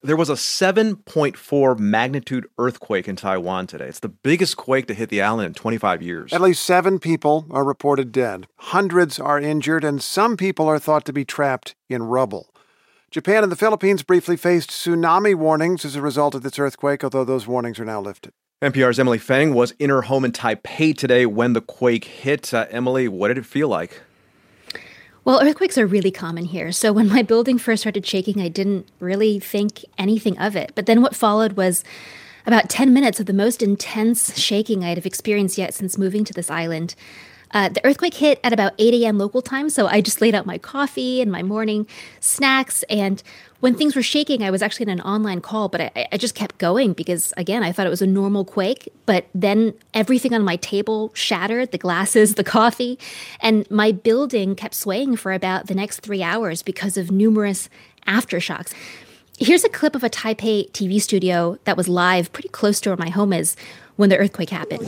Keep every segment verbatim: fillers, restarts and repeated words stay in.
There was a seven point four magnitude earthquake in Taiwan today. It's the biggest quake to hit the island in twenty-five years. At least seven people are reported dead. Hundreds are injured, and some people are thought to be trapped in rubble. Japan and the Philippines briefly faced tsunami warnings as a result of this earthquake, although those warnings are now lifted. N P R's Emily Feng was in her home in Taipei today when the quake hit. Uh, Emily, what did it feel like? Well, earthquakes are really common here. So when my building first started shaking, I didn't really think anything of it. But then what followed was about ten minutes of the most intense shaking I'd have experienced yet since moving to this island. Uh, the earthquake hit at about eight a.m. local time, so I just laid out my coffee and my morning snacks. And when things were shaking, I was actually in an online call, but I, I just kept going because, again, I thought it was a normal quake. But then everything on my table shattered, the glasses, the coffee, and my building kept swaying for about the next three hours because of numerous aftershocks. Here's a clip of a Taipei T V studio that was live pretty close to where my home is when the earthquake happened.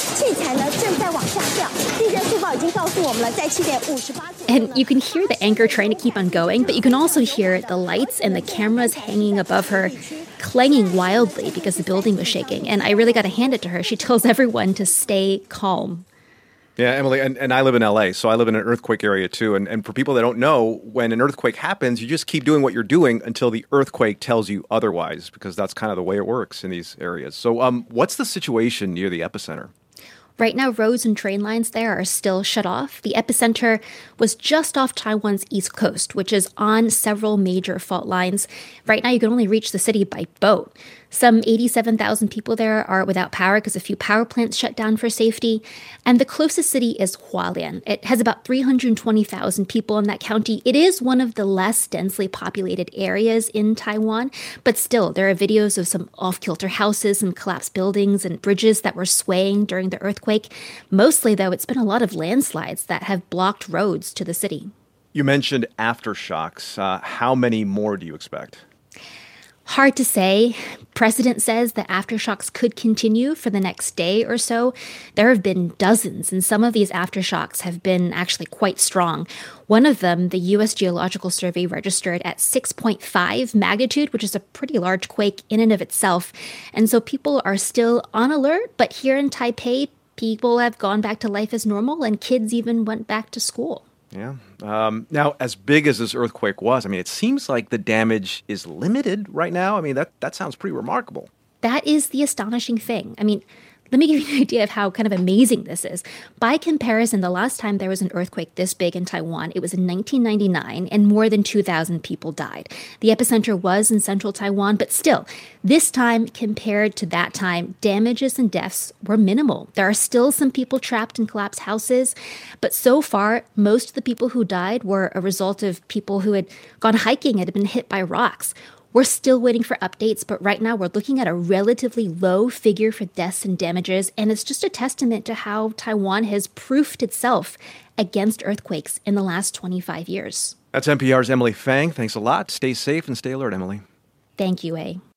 And you can hear the anchor trying to keep on going, but you can also hear the lights and the cameras hanging above her clanging wildly because the building was shaking. And I really got to hand it to her. She tells everyone to stay calm. Yeah, Emily, and, and I live in L A, so I live in an earthquake area too. And, and for people that don't know, when an earthquake happens, you just keep doing what you're doing until the earthquake tells you otherwise, because that's kind of the way it works in these areas. So um, what's the situation near the epicenter? Right now, roads and train lines there are still shut off. The epicenter was just off Taiwan's east coast, which is on several major fault lines. Right now, you can only reach the city by boat. Some eighty-seven thousand people there are without power because a few power plants shut down for safety. And the closest city is Hualien. It has about three hundred twenty thousand people in that county. It is one of the less densely populated areas in Taiwan, but still, there are videos of some off-kilter houses and collapsed buildings and bridges that were swaying during the earthquake. Mostly, though, it's been a lot of landslides that have blocked roads to the city. You mentioned aftershocks. Uh, how many more do you expect? Hard to say. Precedent says that aftershocks could continue for the next day or so. There have been dozens, and some of these aftershocks have been actually quite strong. One of them, the U S Geological Survey registered at six point five magnitude, which is a pretty large quake in and of itself. And so people are still on alert, but here in Taipei, people have gone back to life as normal, and kids even went back to school. Yeah. Um, now, as big as this earthquake was, I mean, it seems like the damage is limited right now. I mean, that, that sounds pretty remarkable. That is the astonishing thing. I mean, let me give you an idea of how kind of amazing this is. By comparison, the last time there was an earthquake this big in Taiwan, it was in nineteen ninety-nine, and more than two thousand people died. The epicenter was in central Taiwan, but still, this time, compared to that time, damages and deaths were minimal. There are still some people trapped in collapsed houses, but so far, most of the people who died were a result of people who had gone hiking and had been hit by rocks. We're still waiting for updates, but right now we're looking at a relatively low figure for deaths and damages, and it's just a testament to how Taiwan has proofed itself against earthquakes in the last twenty-five years. That's N P R's Emily Feng. Thanks a lot. Stay safe and stay alert, Emily. Thank you, A.